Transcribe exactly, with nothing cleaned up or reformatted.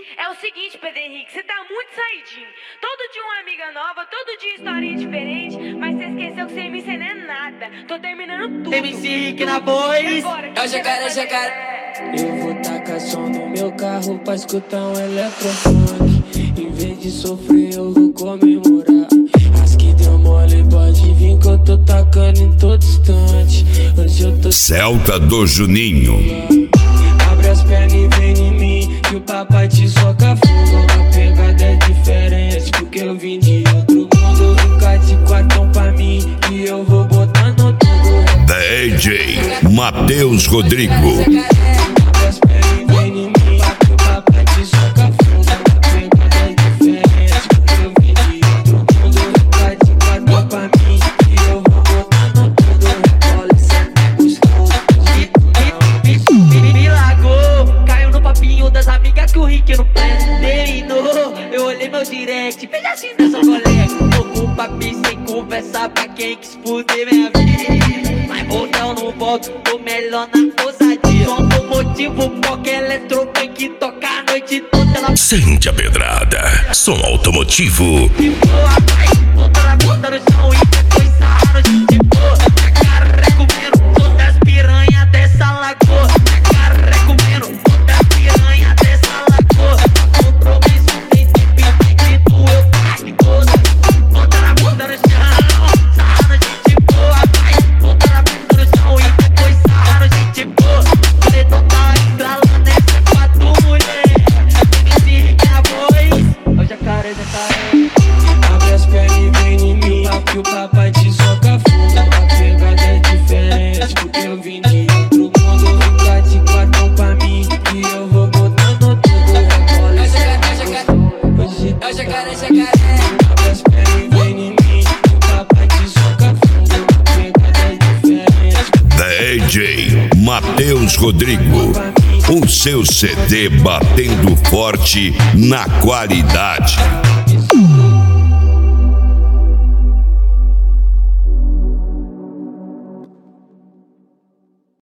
É o seguinte, Pedro Henrique, você tá muito saidinho. Todo dia uma amiga nova, todo dia historinha diferente, mas você esqueceu que você me não é nada. Tô terminando tudo. M C Henrique na voz. É o jacaré, jacaré. Eu vou tacar som no meu carro pra escutar um eletrofunk. Em vez de sofrer eu vou comemorar. As que deu mole pode vir que eu tô tacando em todo instante. Hoje eu tô Celta do Juninho. Abre as pernas e vem em mim, que o papai te soca fogo. A pegada é diferente, porque eu vim de outro mundo. Fica de quatro pra mim, e eu vou botar no tudo. D J Matheus Rodrigo. Abre as pernas e vem em mim, que o papai te soca fogo. A pegada é diferente, porque eu vim de outro mundo. Fica de quatro pra mim, e eu vou botar no tudo. Olha, senta gostoso. Me largou, caiu no papinho das amigas que o Rick não terminou. Eu olhei meu direct, fez assim dessa colega. Tô com o papi sem conversar pra quem quis fuder minha vida. Mas voltão não volto, tô melhor na ousadia. Só por motivo qualquer eletrofunk toca a noite toda. Ela Sente a pedrada. Som automotivo. ficou atrás, botou a bunda no chão e depois sarraram de boa. Jacaré comendo todas as piranhas dessa lagoa. Jacaré comendo todas as piranhas dessa lagoa. Compromisso tem tempo infinito, eu pago toda. Botou a bunda no chão, sarraram de boa. Botou a bunda no chão e depois sarraram de boa. Falei, então tá estralando essa quatro mulher. M C Henrique na voz. Ó o jacaré, jacaré. Abre as pernas e vem em mim, que o papai te soca fogo. A pegada é diferente, porque eu vim de outro mundo. Fica de quatro pra mim, e eu vou botando tudo. Olha, hoje É o jacaré, jacaré. abre as pernas e vem em mim, que o papai te soca fogo. A pegada é diferente, D J Matheus Rodrigo. O seu C D batendo forte na qualidade.